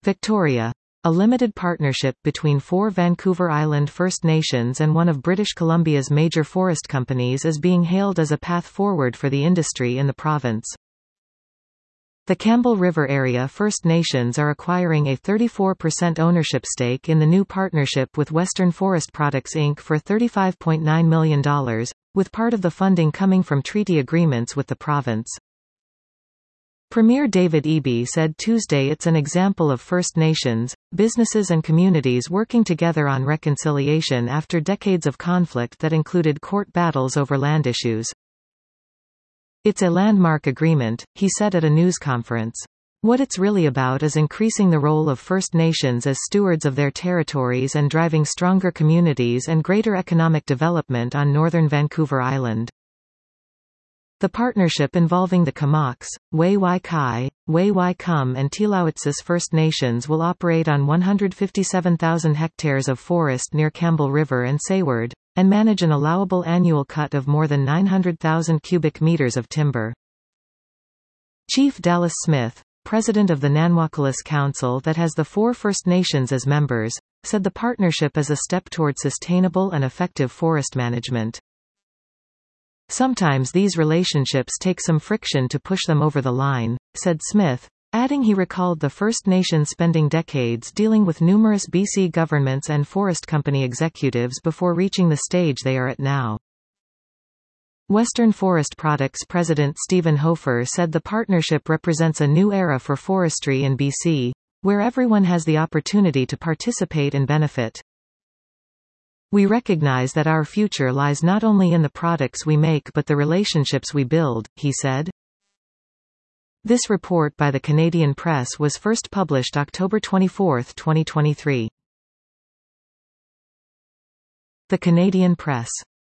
Victoria. A limited partnership between 4 Vancouver Island First Nations and one of British Columbia's major forest companies is being hailed as a path forward for the industry in the province. The Campbell River Area First Nations are acquiring a 34% ownership stake in the new partnership with Western Forest Products Inc. for $35.9 million, with part of the funding coming from treaty agreements with the province. Premier David Eby said Tuesday it's an example of First Nations, businesses and communities working together on reconciliation after decades of conflict that included court battles over land issues. It's a landmark agreement, he said at a news conference. What it's really about is increasing the role of First Nations as stewards of their territories and driving stronger communities and greater economic development on northern Vancouver Island. The partnership involving the Comox, Wai-Wai-Kai, Wai-Wai-Kum and Tilawatsis First Nations will operate on 157,000 hectares of forest near Campbell River and Sayward, and manage an allowable annual cut of more than 900,000 cubic meters of timber. Chief Dallas Smith, president of the Nanwakolas Council that has the 4 First Nations as members, said the partnership is a step toward sustainable and effective forest management. Sometimes these relationships take some friction to push them over the line, said Smith, adding he recalled the First Nations spending decades dealing with numerous BC governments and forest company executives before reaching the stage they are at now. Western Forest Products President Stephen Hofer said the partnership represents a new era for forestry in BC, where everyone has the opportunity to participate and benefit. We recognize that our future lies not only in the products we make but the relationships we build, he said. This report by the Canadian Press was first published October 24, 2023. The Canadian Press.